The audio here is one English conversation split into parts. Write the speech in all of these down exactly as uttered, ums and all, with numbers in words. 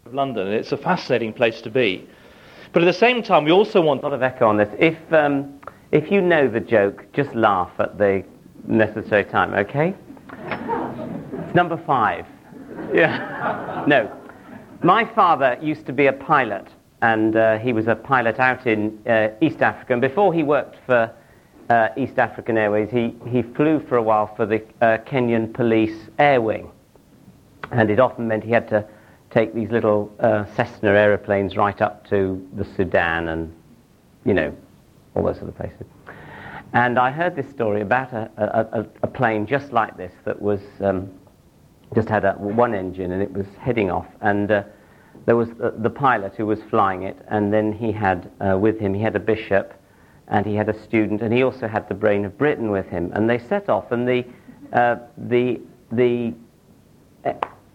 of London. It's a fascinating place to be. But at the same time, we also want... A lot of echo on this. If, um, if you know the joke, just laugh at the necessary time, okay? It's number five. Yeah. No. My father used to be a pilot, and uh, he was a pilot out in uh, East Africa. And before he worked for uh, East African Airways, he, he flew for a while for the uh, Kenyan Police Air Wing. And it often meant he had to take these little uh, Cessna aeroplanes right up to the Sudan and, you know, all those other places. And I heard this story about a, a, a plane just like this that was um, just had a, one engine, and it was heading off. And uh, there was the, the pilot who was flying it, and then he had uh, with him, he had a bishop, and he had a student, and he also had the Brain of Britain with him. And they set off, and the uh, the the uh,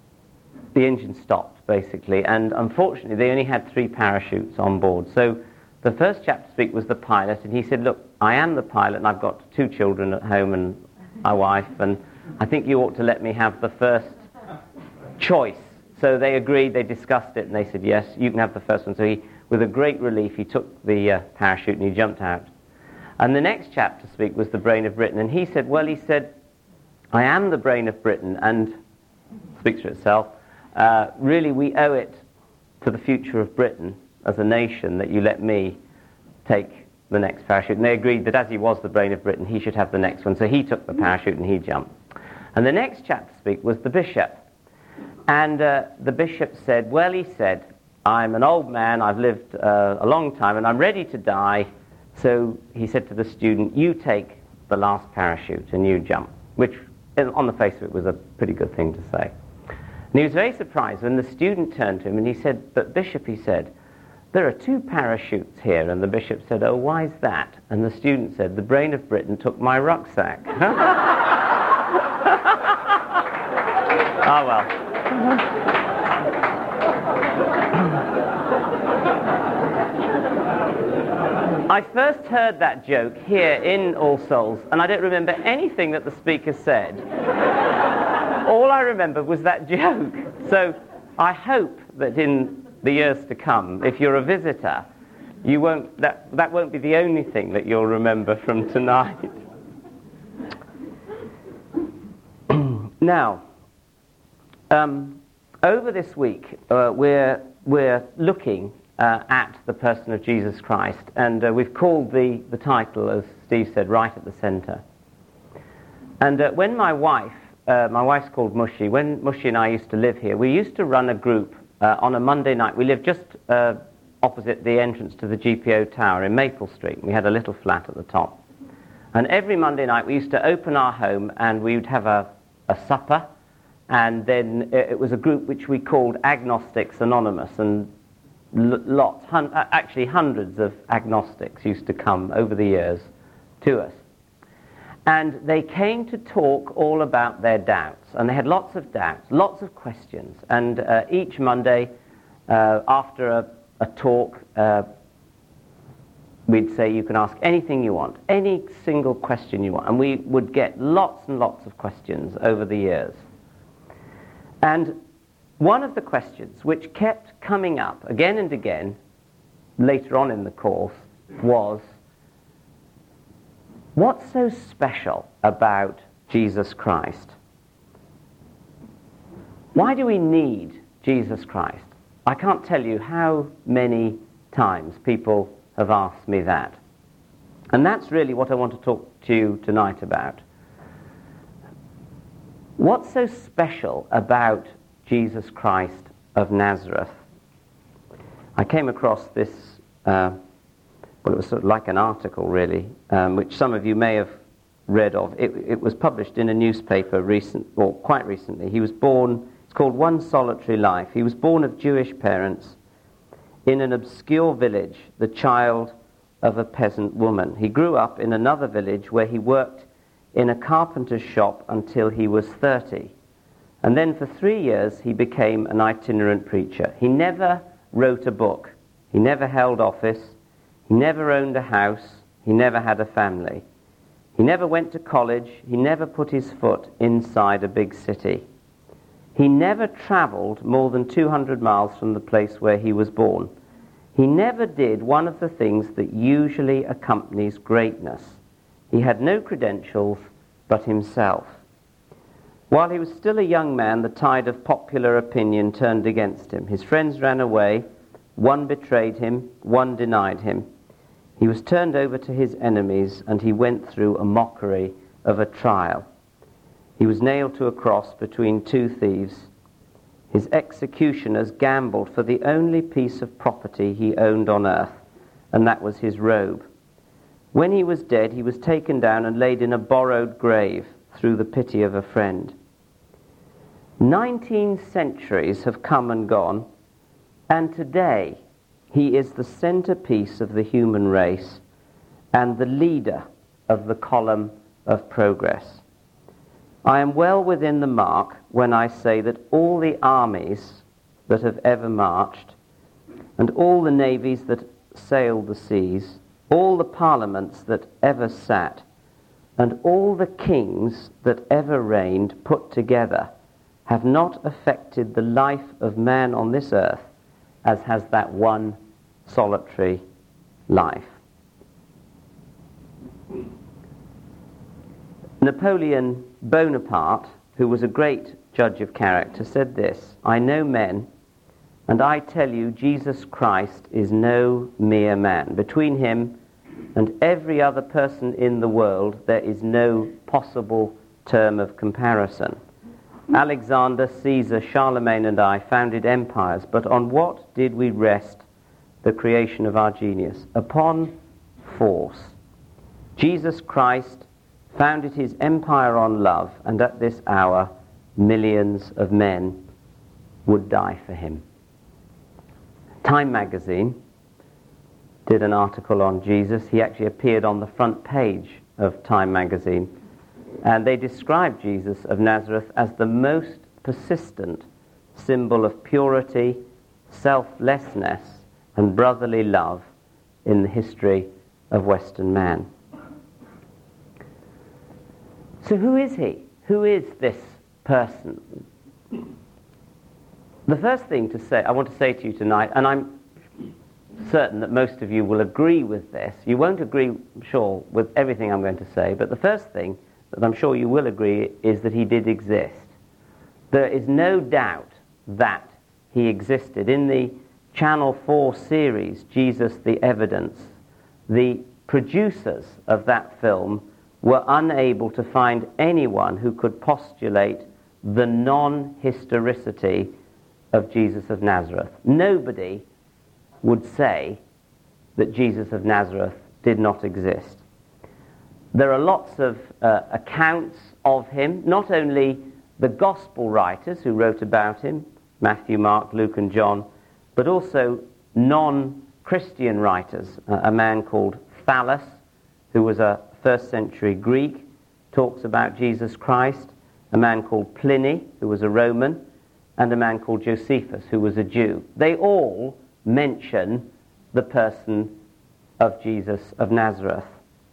the engine stopped, basically, and unfortunately they only had three parachutes on board. So the first chap to speak was the pilot, and he said, look, I am the pilot, and I've got two children at home and my wife, and I think you ought to let me have the first choice. So they agreed, they discussed it, and they said, yes, you can have the first one. So he, with a great relief, he took the uh, parachute and he jumped out. And the next chap to speak was the Brain of Britain, and he said, well, he said, I am the Brain of Britain, and speaks for itself. Uh, really, we owe it to the future of Britain as a nation that you let me take the next parachute. And they agreed that as he was the Brain of Britain, he should have the next one. So he took the parachute and he jumped. And the next chap to speak was the bishop. And uh, the bishop said, well, he said, I'm an old man, I've lived uh, a long time, and I'm ready to die. So he said to the student, you take the last parachute and you jump, which on the face of it was a pretty good thing to say. And he was very surprised when the student turned to him and he said, but Bishop, he said, there are two parachutes here. And the bishop said, oh, why's that? And the student said, the Brain of Britain took my rucksack. Ah, well. I first heard that joke here in All Souls, and I don't remember anything that the speaker said. All I remember was that joke. So I hope that in the years to come, if you're a visitor, you won't, that, that won't be the only thing that you'll remember from tonight. Now, um, over this week, uh, we're, we're looking uh, at the person of Jesus Christ, and uh, we've called the, the title, as Steve said, Right at the Centre. And uh, when my wife, Uh, my wife's called Mushy. When Mushy and I used to live here, we used to run a group uh, on a Monday night. We lived just uh, opposite the entrance to the G P O Tower in Maple Street. We had a little flat at the top. And every Monday night we used to open our home and we would have a, a supper, and then it, it was a group which we called Agnostics Anonymous, and l- lots, hun- actually hundreds of agnostics used to come over the years to us. And they came to talk all about their doubts. And they had lots of doubts, lots of questions. And uh, each Monday, uh, after a, a talk, uh, we'd say, you can ask anything you want, any single question you want. And we would get lots and lots of questions over the years. And one of the questions which kept coming up again and again later on in the course was, what's so special about Jesus Christ? Why do we need Jesus Christ? I can't tell you how many times people have asked me that. And that's really what I want to talk to you tonight about. What's so special about Jesus Christ of Nazareth? I came across this uh, well, it was sort of like an article, really, um, which some of you may have read of. It, it was published in a newspaper recent, or quite recently. He was born, it's called One Solitary Life. He was born of Jewish parents in an obscure village, the child of a peasant woman. He grew up in another village where he worked in a carpenter's shop until he was thirty. And then for three years he became an itinerant preacher. He never wrote a book. He never held office. He never owned a house. He never had a family. He never went to college. He never put his foot inside a big city. He never travelled more than two hundred miles from the place where he was born. He never did one of the things that usually accompanies greatness. He had no credentials but himself. While he was still a young man, the tide of popular opinion turned against him. His friends ran away. One betrayed him, one denied him. He was turned over to his enemies, and he went through a mockery of a trial. He was nailed to a cross between two thieves. His executioners gambled for the only piece of property he owned on earth, and that was his robe. When he was dead, he was taken down and laid in a borrowed grave through the pity of a friend. Nineteen centuries have come and gone, and today he is the centerpiece of the human race and the leader of the column of progress. I am well within the mark when I say that all the armies that have ever marched, and all the navies that sailed the seas, all the parliaments that ever sat, and all the kings that ever reigned put together, have not affected the life of man on this earth as has that one solitary life. Napoleon Bonaparte, who was a great judge of character, said this: "I know men, and I tell you Jesus Christ is no mere man. Between him and every other person in the world there is no possible term of comparison. Alexander, Caesar, Charlemagne and I founded empires, but on what did we rest the creation of our genius? Upon force. Jesus Christ founded his empire on love, and at this hour millions of men would die for him." Time magazine did an article on Jesus. He actually appeared on the front page of Time magazine, and they described Jesus of Nazareth as the most persistent symbol of purity, selflessness, and brotherly love in the history of Western man. So who is he? Who is this person? The first thing to say, I want to say to you tonight, and I'm certain that most of you will agree with this. You won't agree, I'm sure, with everything I'm going to say, but the first thing that I'm sure you will agree is that he did exist. There is no doubt that he existed. In the Channel four series, Jesus the Evidence, the producers of that film were unable to find anyone who could postulate the non-historicity of Jesus of Nazareth. Nobody would say that Jesus of Nazareth did not exist. There are lots of uh, accounts of him, not only the gospel writers who wrote about him, Matthew, Mark, Luke and John, but also non-Christian writers. Uh, a man called Thallus, who was a first century Greek, talks about Jesus Christ. A man called Pliny, who was a Roman, and a man called Josephus, who was a Jew. They all mention the person of Jesus of Nazareth.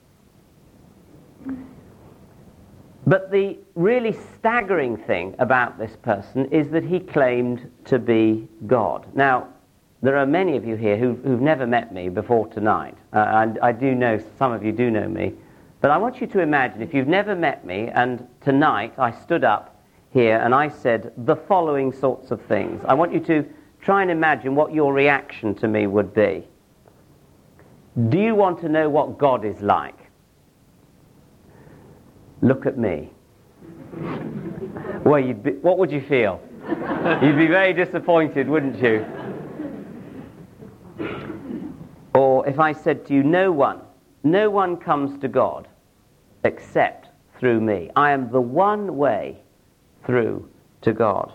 But the really staggering thing about this person is that he claimed to be God. Now, there are many of you here who've, who've never met me before tonight, uh, and I do know, some of you do know me, but I want you to imagine if you've never met me and tonight I stood up here and I said the following sorts of things. I want you to try and imagine what your reaction to me would be. Do you want to know what God is like? Look at me. Well, you'd be, what would you feel? You'd be very disappointed, wouldn't you? Or if I said to you, no one, no one comes to God except through me. I am the one way through to God.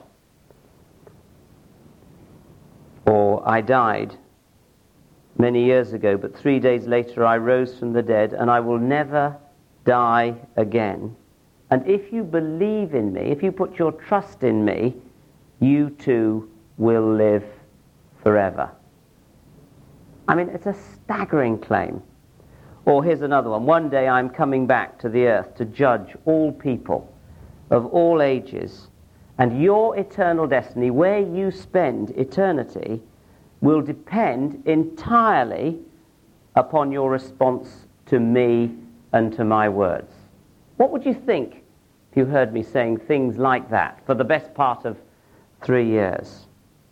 Or I died many years ago, but three days later I rose from the dead, and I will never die again. And if you believe in me, if you put your trust in me, you too will live forever. I mean, it's a staggering claim. Or here's another one. One day I'm coming back to the earth to judge all people of all ages, And your eternal destiny, where you spend eternity, will depend entirely upon your response to me and to my words. What would you think if you heard me saying things like that for the best part of three years?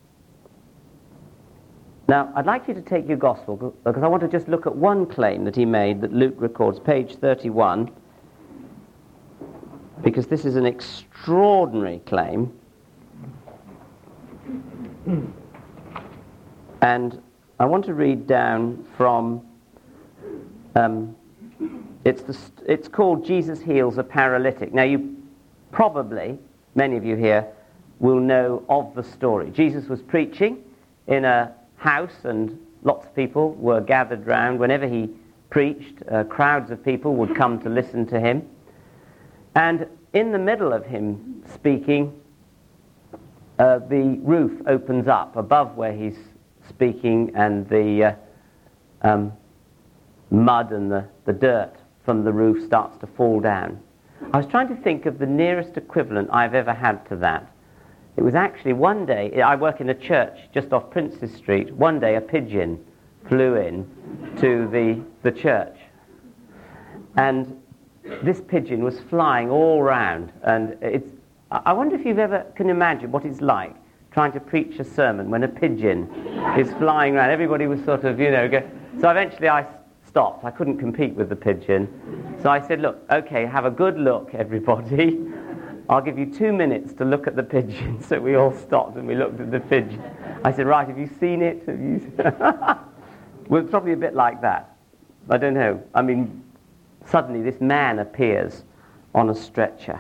Now, I'd like you to take your gospel, because I want to just look at one claim that he made that Luke records, page thirty-one, because this is an extraordinary claim. And I want to read down from, um, it's, the, it's called Jesus Heals a Paralytic. Now, you probably, many of you here, will know of the story. Jesus was preaching in a house, and lots of people were gathered round. Whenever he preached, uh, crowds of people would come to listen to him. And in the middle of him speaking, uh, the roof opens up above where he's speaking, and the uh, um, mud and the, the dirt from the roof starts to fall down. I was trying to think of the nearest equivalent I've ever had to that. It was actually one day, I work in a church just off Princes Street. One day a pigeon flew in to the, the church. And this pigeon was flying all round. And it's, I wonder if you've ever can imagine what it's like trying to preach a sermon when a pigeon is flying around. Everybody was sort of, you know, go. So eventually I stopped. I couldn't compete with the pigeon. So I said, look, okay, have a good look, everybody. I'll give you two minutes to look at the pigeon. So we all stopped and we looked at the pigeon. I said, right, have you seen it? Have you seen it? Well, it's probably a bit like that. I don't know. I mean, suddenly this man appears on a stretcher.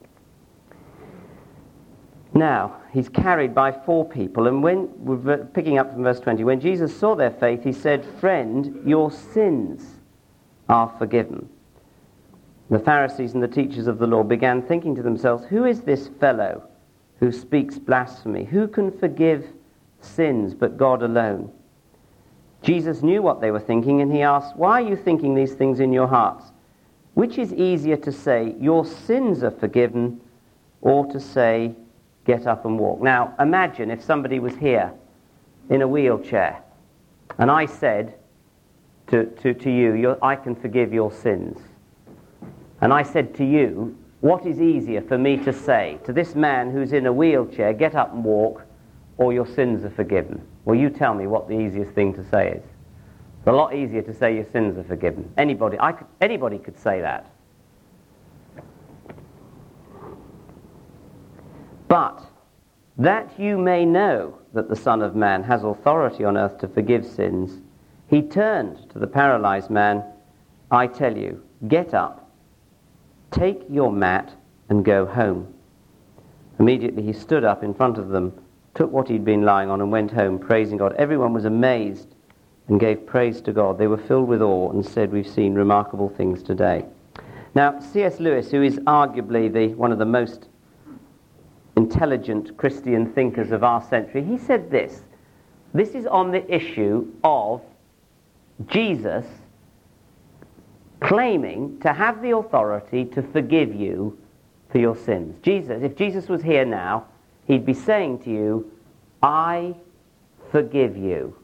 Now, he's carried by four people, and when, we're picking up from verse twenty, when Jesus saw their faith, he said, "Friend, your sins are forgiven." The Pharisees and the teachers of the law began thinking to themselves, "Who is this fellow who speaks blasphemy? Who can forgive sins but God alone?" Jesus knew what they were thinking, and he asked, "Why are you thinking these things in your hearts? Which is easier to say, 'Your sins are forgiven,' or to say, 'Get up and walk'?" Now, imagine if somebody was here in a wheelchair, and I said to, to, to you, "I can forgive your sins." And I said to you, what is easier for me to say to this man who's in a wheelchair, "Get up and walk," or "Your sins are forgiven"? Well, you tell me what the easiest thing to say is. It's a lot easier to say your sins are forgiven. Anybody, I could, anybody could say that. But that you may know that the Son of Man has authority on earth to forgive sins, he turned to the paralyzed man, "I tell you, get up, take your mat and go home." Immediately he stood up in front of them, took what he'd been lying on and went home, praising God. Everyone was amazed and gave praise to God. They were filled with awe and said, "We've seen remarkable things today." Now, C S Lewis, who is arguably the one of the most intelligent Christian thinkers of our century, he said this. This is on the issue of Jesus claiming to have the authority to forgive you for your sins. Jesus, if Jesus was here now, he'd be saying to you, "I forgive you."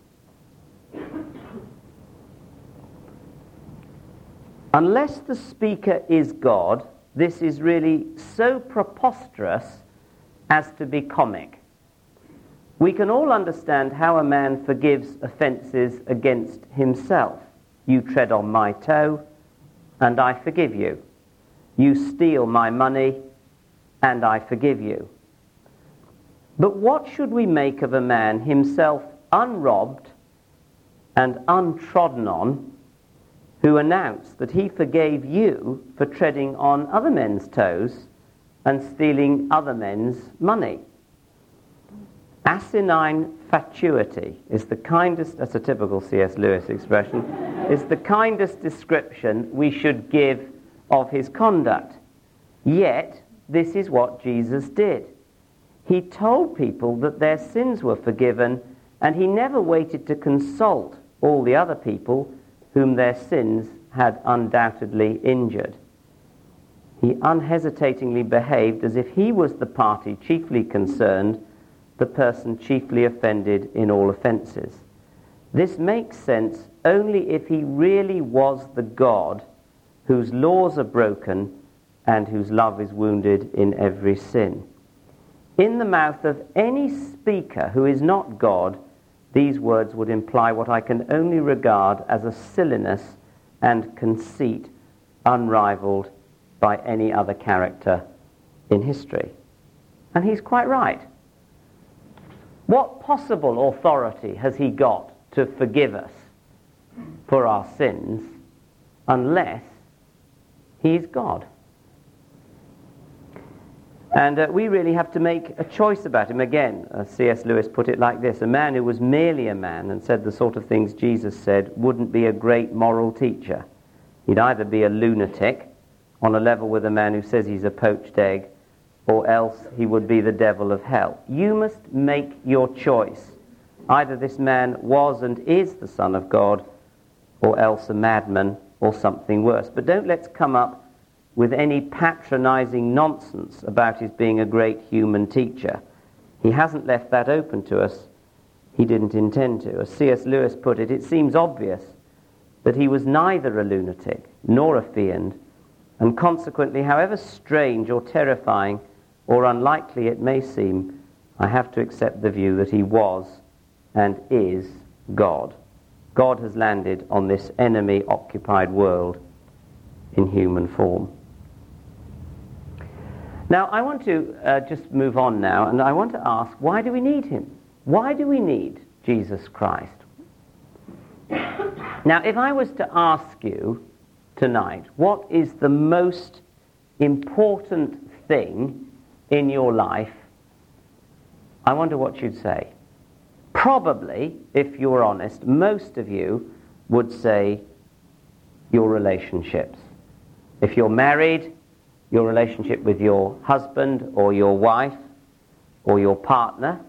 Unless the speaker is God, this is really so preposterous as to be comic. We can all understand how a man forgives offences against himself. "You tread on my toe, and I forgive you. You steal my money, and I forgive you." But what should we make of a man himself unrobbed and untrodden on, who announced that he forgave you for treading on other men's toes and stealing other men's money? Asinine fatuity is the kindest, that's a typical C S Lewis expression, is the kindest description we should give of his conduct. Yet, this is what Jesus did. He told people that their sins were forgiven, and he never waited to consult all the other people whom their sins had undoubtedly injured. he unhesitatingly behaved as if he was the party chiefly concerned, the person chiefly offended in all offences. This makes sense only if he really was the God whose laws are broken and whose love is wounded in every sin. In the mouth of any speaker who is not God, these words would imply what I can only regard as a silliness and conceit unrivaled by any other character in history. And he's quite right. What possible authority has he got to forgive us for our sins unless he's God? And uh, we really have to make a choice about him. Again, uh, C S Lewis put it like this: a man who was merely a man and said the sort of things Jesus said wouldn't be a great moral teacher. He'd either be a lunatic on a level with a man who says he's a poached egg, or else he would be the devil of hell. You must make your choice. Either this man was and is the Son of God, or else a madman or something worse. But don't let's come up with any patronizing nonsense about his being a great human teacher. He hasn't left that open to us. He didn't intend to. As C S Lewis put it, it seems obvious that he was neither a lunatic nor a fiend, and consequently, however strange or terrifying or unlikely it may seem, I have to accept the view that he was and is God. God has landed on this enemy-occupied world in human form. Now, I want to uh, just move on now, and I want to ask, why do we need him? Why do we need Jesus Christ? Now, if I was to ask you tonight, what is the most important thing in your life, I wonder what you'd say. Probably, if you were honest, most of you would say your relationships. If you're married, your relationship with your husband or your wife or your partner,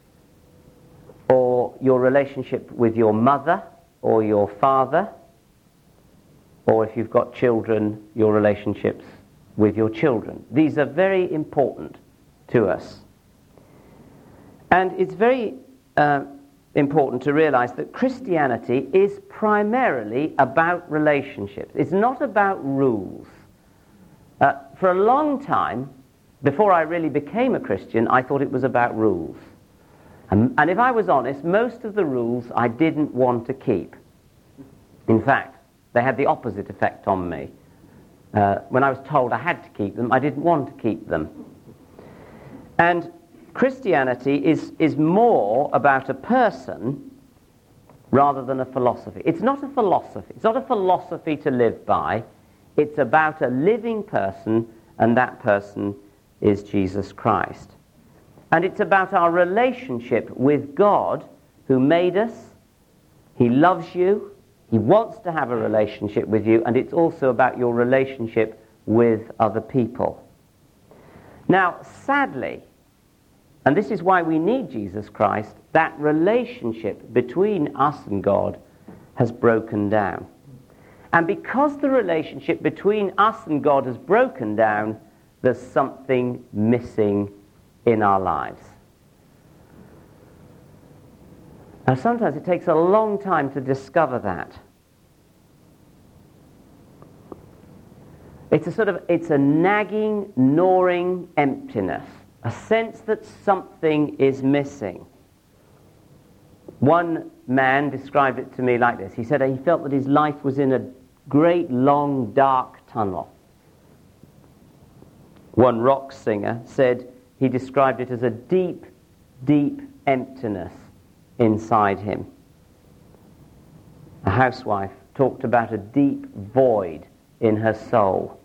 or your relationship with your mother or your father, or if you've got children, your relationships with your children. These are very important to us. And it's very uh, important to realize that Christianity is primarily about relationships. It's not about rules. Uh, for a long time, before I really became a Christian, I thought it was about rules. And, and if I was honest, most of the rules I didn't want to keep. In fact, they had the opposite effect on me. Uh, when I was told I had to keep them, I didn't want to keep them. And Christianity is, is more about a person rather than a philosophy. It's not a philosophy. It's not a philosophy to live by. It's about a living person, and that person is Jesus Christ. And it's about our relationship with God, who made us. He loves you. He wants to have a relationship with you, and it's also about your relationship with other people. Now, sadly, and this is why we need Jesus Christ, that relationship between us and God has broken down. And because the relationship between us and God has broken down, there's something missing in our lives. Now, sometimes it takes a long time to discover that. It's a sort of, it's a nagging, gnawing emptiness, a sense that something is missing. One man described it to me like this. He said he felt that his life was in a great, long, dark tunnel. One rock singer said he described it as a deep, deep emptiness inside him. A housewife talked about a deep void in her soul.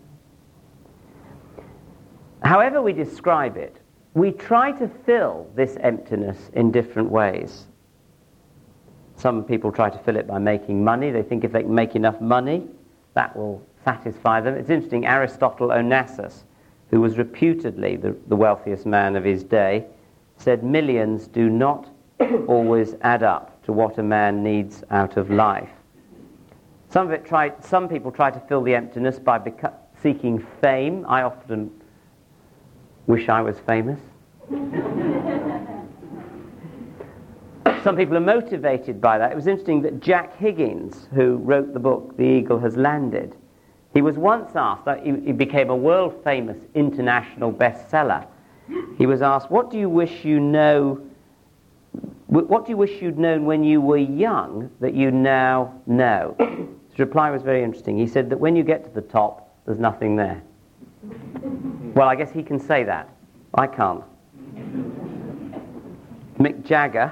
However we describe it, we try to fill this emptiness in different ways. Some people try to fill it by making money. They think if they can make enough money, that will satisfy them. It's interesting, Aristotle Onassis, who was reputedly the, the wealthiest man of his day, said millions do not always add up to what a man needs out of life. Some of it try, some people try to fill the emptiness by beca- seeking fame. I often wish I was famous. Some people are motivated by that. It was interesting that Jack Higgins, who wrote the book The Eagle Has Landed, he was once asked, he, he became a world-famous international bestseller. He was asked, what do you wish you know, what do you wish you'd known when you were young that you now know? His reply was very interesting. He said that when you get to the top, there's nothing there. Well, I guess he can say that. I can't. Mick Jagger,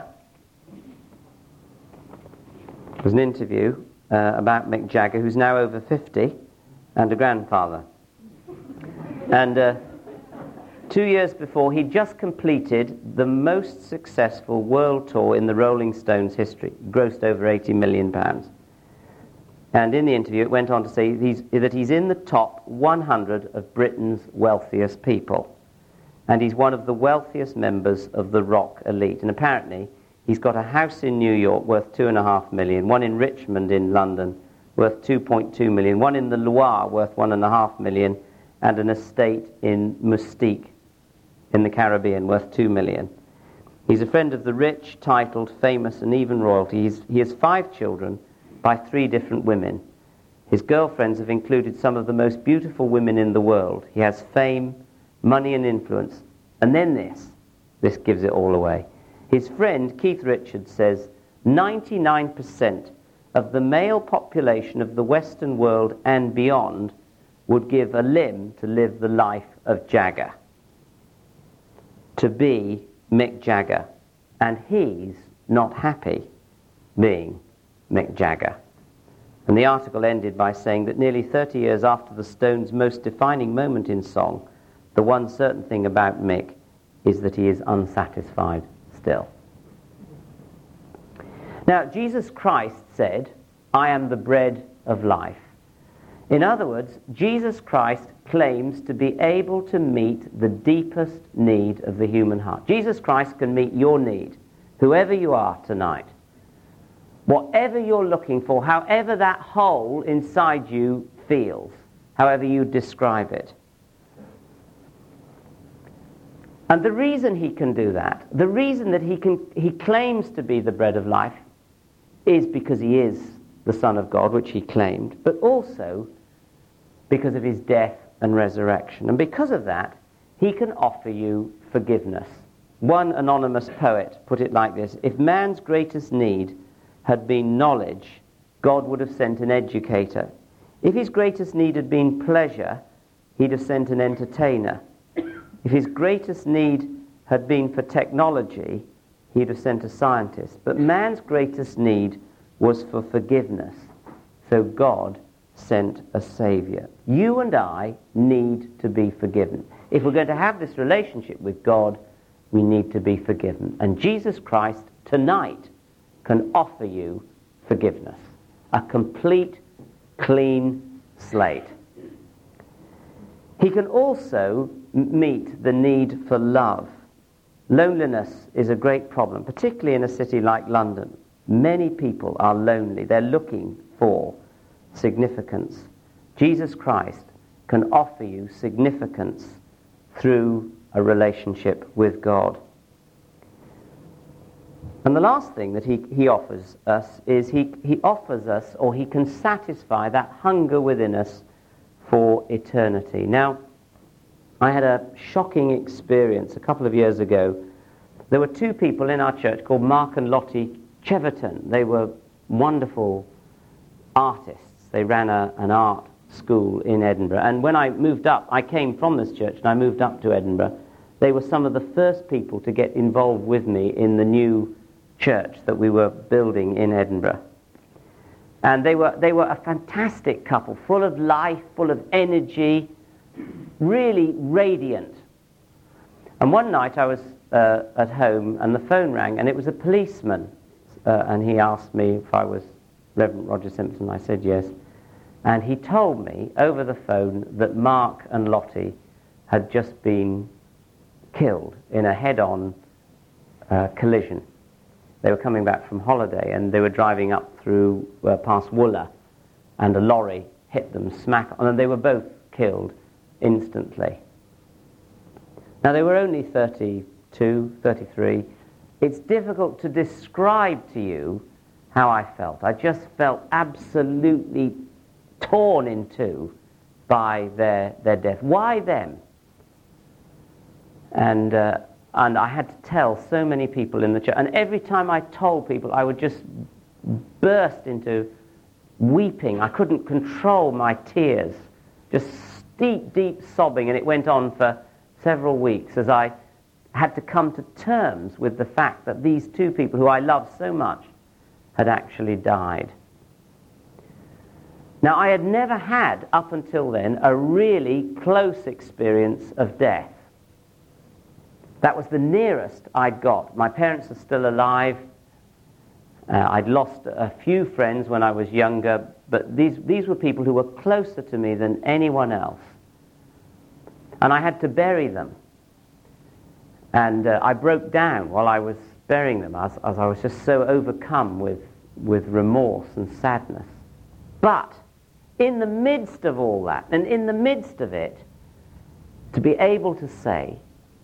there was an interview uh, about Mick Jagger, who's now over fifty and a grandfather. And uh, two years before, he just completed the most successful world tour in the Rolling Stones history, grossed over eighty million pounds. And in the interview, it went on to say he's, that he's in the top one hundred of Britain's wealthiest people. And he's one of the wealthiest members of the rock elite. And apparently, he's got a house in New York worth two and a half million, one in Richmond in London worth two point two million, one in the Loire worth one and a half million, and an estate in Mustique in the Caribbean worth two million. He's a friend of the rich, titled, famous, and even royalty. He's, he has five children by three different women. His girlfriends have included some of the most beautiful women in the world. He has fame, money, and influence. And then this. This gives it all away. His friend, Keith Richards, says ninety-nine percent of the male population of the Western world and beyond would give a limb to live the life of Jagger, to be Mick Jagger. And he's not happy being Mick Jagger. And the article ended by saying that nearly thirty years after the Stones' most defining moment in song, the one certain thing about Mick is that he is unsatisfied still. Now, Jesus Christ said, I am the bread of life. In other words, Jesus Christ claims to be able to meet the deepest need of the human heart. Jesus Christ can meet your need, whoever you are tonight. Whatever you're looking for, however that hole inside you feels, however you describe it. And the reason he can do that, the reason that he can, he claims to be the bread of life, is because he is the Son of God, which he claimed, but also because of his death and resurrection. And because of that, he can offer you forgiveness. One anonymous poet put it like this: if man's greatest need had been knowledge, God would have sent an educator. If his greatest need had been pleasure, he'd have sent an entertainer. If his greatest need had been for technology, he'd have sent a scientist. But man's greatest need was for forgiveness. So God sent a Savior. You and I need to be forgiven. If we're going to have this relationship with God, we need to be forgiven. And Jesus Christ tonight can offer you forgiveness. A complete, clean slate. He can also meet the need for love. Loneliness is a great problem, particularly in a city like London. Many people are lonely. They're looking for significance. Jesus Christ can offer you significance through a relationship with God. And the last thing that he, he offers us is he, he offers us, or he can satisfy that hunger within us for eternity. Now, I had a shocking experience a couple of years ago. There were two people in our church called Mark and Lottie Cheverton. They were wonderful artists. They ran a, an art school in Edinburgh. And when I moved up, I came from this church and I moved up to Edinburgh. They were some of the first people to get involved with me in the new church that we were building in Edinburgh. And they were they were a fantastic couple, full of life, full of energy, really radiant. And one night I was uh, at home and the phone rang, and it was a policeman. Uh, and he asked me if I was Reverend Roger Simpson. I said yes. And he told me over the phone that Mark and Lottie had just been killed in a head-on uh, collision. They were coming back from holiday and they were driving up through uh, past Wooler, and a lorry hit them smack on, and they were both killed instantly. Now, they were only thirty-two, thirty-three. It's difficult to describe to you how I felt. I just felt absolutely torn in two by their, their death. Why them? And, uh, and I had to tell so many people in the church. And every time I told people, I would just burst into weeping. I couldn't control my tears. Just deep, deep sobbing. And it went on for several weeks as I had to come to terms with the fact that these two people who I loved so much had actually died. Now, I had never had, up until then, a really close experience of death. That was the nearest I'd got. My parents are still alive. Uh, I'd lost a few friends when I was younger, but these, these were people who were closer to me than anyone else. And I had to bury them. And uh, I broke down while I was burying them, as, as I was just so overcome with, with remorse and sadness. But in the midst of all that, and in the midst of it, to be able to say,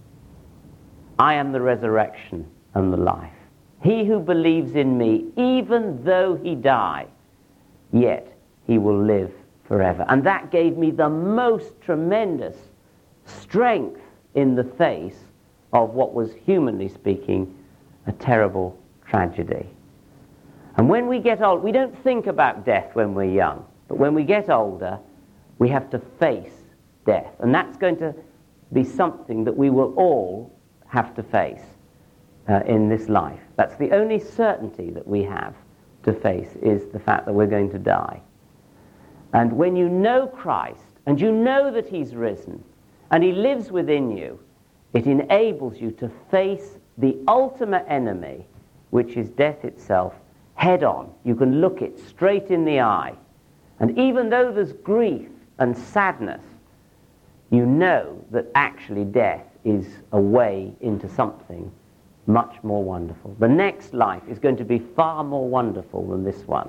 I am the resurrection and the life. He who believes in me, even though he die, yet he will live forever. And that gave me the most tremendous strength in the face of what was, humanly speaking, a terrible tragedy. And when we get old, we don't think about death when we're young, but when we get older, we have to face death. And that's going to be something that we will all have to face uh, in this life. That's the only certainty that we have to face, is the fact that we're going to die. And when you know Christ, and you know that he's risen, and he lives within you, it enables you to face the ultimate enemy, which is death itself, head on. You can look it straight in the eye. And even though there's grief and sadness, you know that actually death is a way into something much more wonderful. The next life is going to be far more wonderful than this one.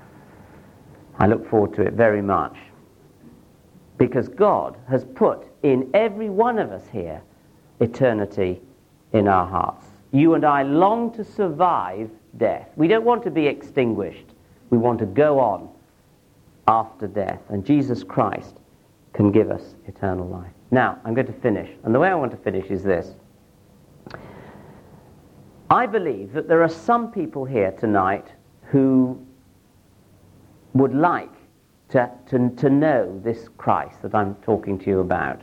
I look forward to it very much. Because God has put in every one of us here eternity in our hearts. You and I long to survive death. We don't want to be extinguished. We want to go on after death. And Jesus Christ can give us eternal life. Now, I'm going to finish. And the way I want to finish is this. I believe that there are some people here tonight who would like to, to, to know this Christ that I'm talking to you about.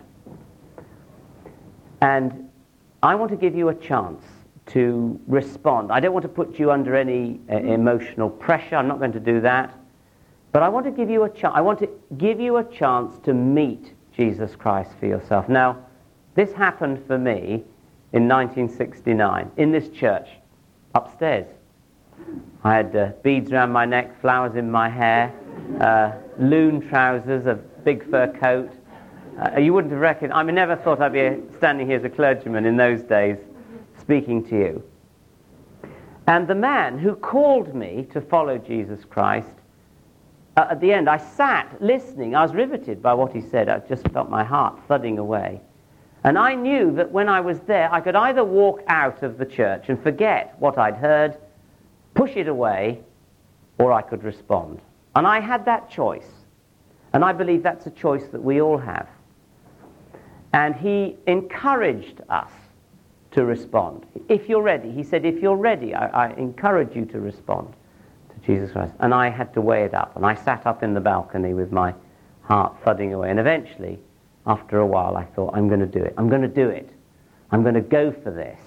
And I want to give you a chance to respond. I don't want to put you under any uh, emotional pressure. I'm not going to do that. But I want to give you a chance. I want to give you a chance to meet Jesus Christ for yourself. Now, this happened for me in nineteen sixty-nine in this church upstairs. I had uh, beads around my neck, flowers in my hair, uh, loon trousers, a big fur coat. Uh, you wouldn't have reckoned. I mean, never thought I'd be standing here as a clergyman in those days speaking to you. And the man who called me to follow Jesus Christ, uh, at the end, I sat listening. I was riveted by what he said. I just felt my heart thudding away. And I knew that when I was there, I could either walk out of the church and forget what I'd heard, push it away, or I could respond. And I had that choice. And I believe that's a choice that we all have. And he encouraged us to respond. If you're ready, he said, if you're ready, I, I encourage you to respond to Jesus Christ. And I had to weigh it up. And I sat up in the balcony with my heart thudding away. And eventually, after a while, I thought, I'm going to do it. I'm going to do it. I'm going to go for this.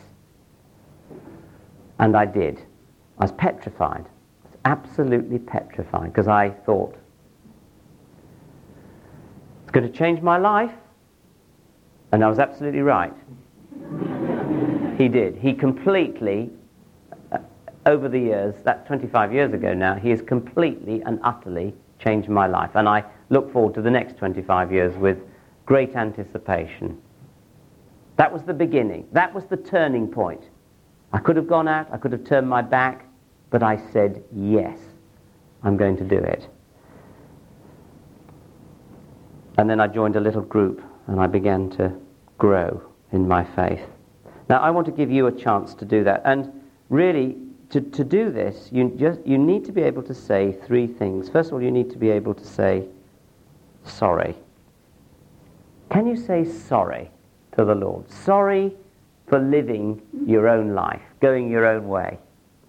And I did. I was petrified. I was absolutely petrified, because I thought, it's going to change my life. And I was absolutely right. He did. He completely, uh, over the years, that's twenty-five years ago now, he has completely and utterly changed my life. And I look forward to the next twenty-five years with great anticipation. That was the beginning. That was the turning point. I could have gone out, I could have turned my back, but I said, yes, I'm going to do it. And then I joined a little group and I began to grow in my faith. Now I want to give you a chance to do that. And really, to, to do this, you just you need to be able to say three things. First of all, you need to be able to say sorry. Can you say sorry to the Lord? Sorry for living your own life, going your own way.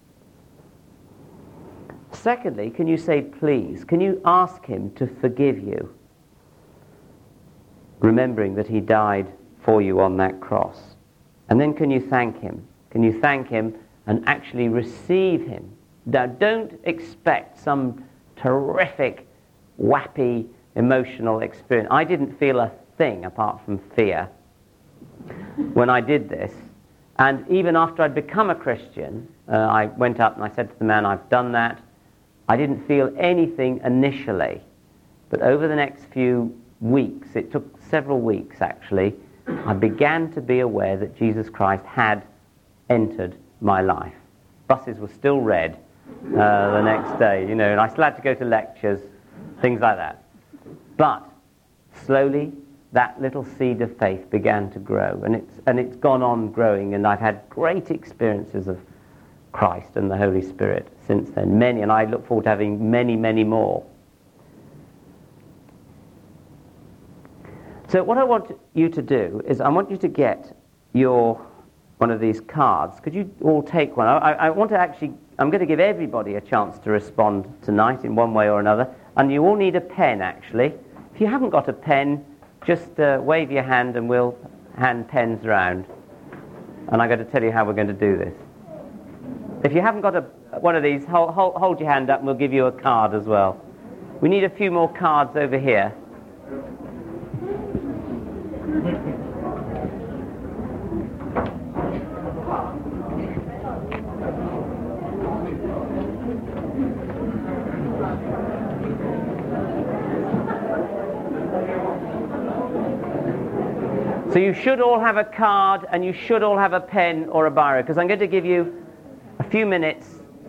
Secondly, can you say please? Can you ask him to forgive you? Remembering that he died for you on that cross. And then can you thank him? Can you thank him and actually receive him? Now don't expect some terrific, wappy, emotional experience. I didn't feel a thing apart from fear when I did this. And even after I'd become a Christian, uh, I went up and I said to the man, I've done that. I didn't feel anything initially. But over the next few weeks, it took several weeks actually, I began to be aware that Jesus Christ had entered my life. Buses were still red uh, the next day, you know, and I still had to go to lectures, things like that. But slowly, that little seed of faith began to grow, and it's and it's gone on growing, and I've had great experiences of Christ and the Holy Spirit since then, many, and I look forward to having many, many more. So what I want you to do is I want you to get your one of these cards. Could you all take one? I, I want to actually, I'm going to give everybody a chance to respond tonight in one way or another, and you all need a pen actually. If you haven't got a pen, just uh, wave your hand and we'll hand pens around. And I'm going to tell you how we're going to do this. If you haven't got a, one of these, hold, hold, hold your hand up and we'll give you a card as well. We need a few more cards over here. So you should all have a card and you should all have a pen or a biro, because I'm going to give you a few minutes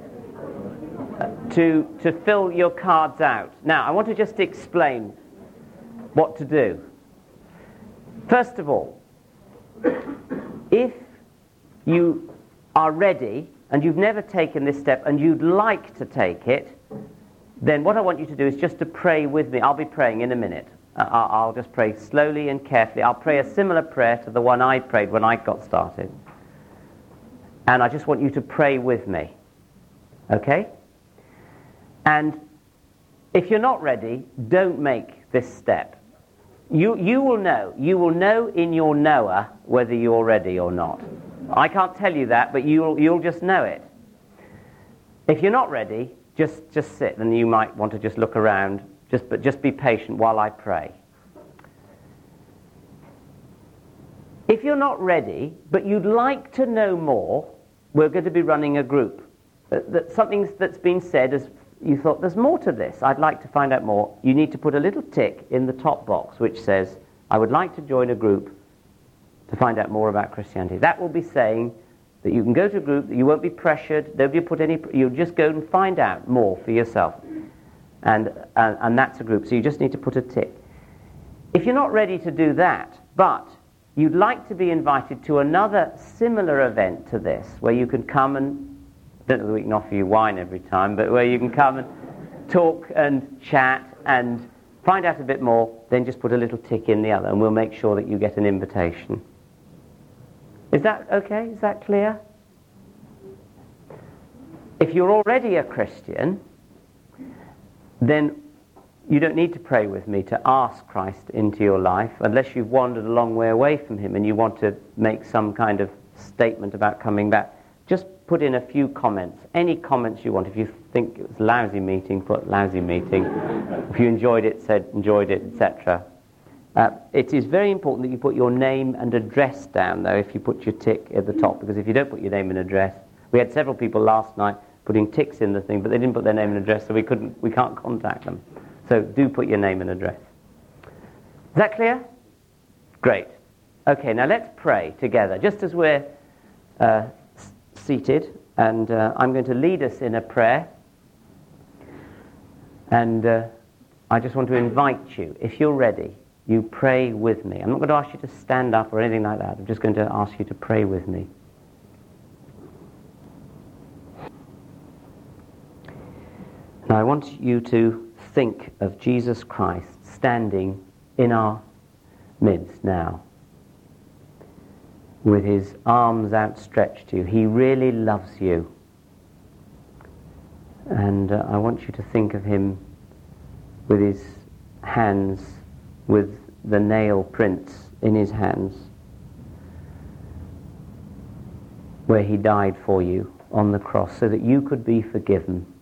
to, to fill your cards out. Now, I want to just explain what to do. First of all, if you are ready and you've never taken this step and you'd like to take it, then what I want you to do is just to pray with me. I'll be praying in a minute. Uh, I'll just pray slowly and carefully. I'll pray a similar prayer to the one I prayed when I got started. And I just want you to pray with me. Okay? And if you're not ready, don't make this step. You, you will know. You will know in your knower whether you're ready or not. I can't tell you that, but you'll, you'll just know it. If you're not ready, just, just sit, and you might want to just look around. Just, but just be patient while I pray. If you're not ready, but you'd like to know more, we're going to be running a group. That, that something that's been said as you thought, there's more to this, I'd like to find out more. You need to put a little tick in the top box which says, I would like to join a group to find out more about Christianity. That will be saying that you can go to a group, that you won't be pressured, nobody put any, you'll just go and find out more for yourself. And, and and that's a group, so you just need to put a tick. If you're not ready to do that, but you'd like to be invited to another similar event to this, where you can come and, I don't know that we can offer you wine every time, but where you can come and talk and chat and find out a bit more, then just put a little tick in the other, and we'll make sure that you get an invitation. Is that okay? Is that clear? If you're already a Christian, then you don't need to pray with me to ask Christ into your life, unless you've wandered a long way away from him and you want to make some kind of statement about coming back. Just put in a few comments, any comments you want. If you think it was a lousy meeting, put lousy meeting. If you enjoyed it, said enjoyed it, et cetera. Uh, it is very important that you put your name and address down, though, if you put your tick at the top, because if you don't put your name and address, we had several people last night putting ticks in the thing, but they didn't put their name and address, so we couldn't, we can't contact them. So do put your name and address. Is that clear? Great. Okay, now let's pray together, just as we're uh, s- seated, and uh, I'm going to lead us in a prayer, and uh, I just want to invite you, if you're ready, you pray with me. I'm not going to ask you to stand up or anything like that. I'm just going to ask you to pray with me. Now I want you to think of Jesus Christ standing in our midst now, with his arms outstretched to you. He really loves you. And uh, I want you to think of him with his hands, with the nail prints in his hands, where he died for you on the cross so that you could be forgiven.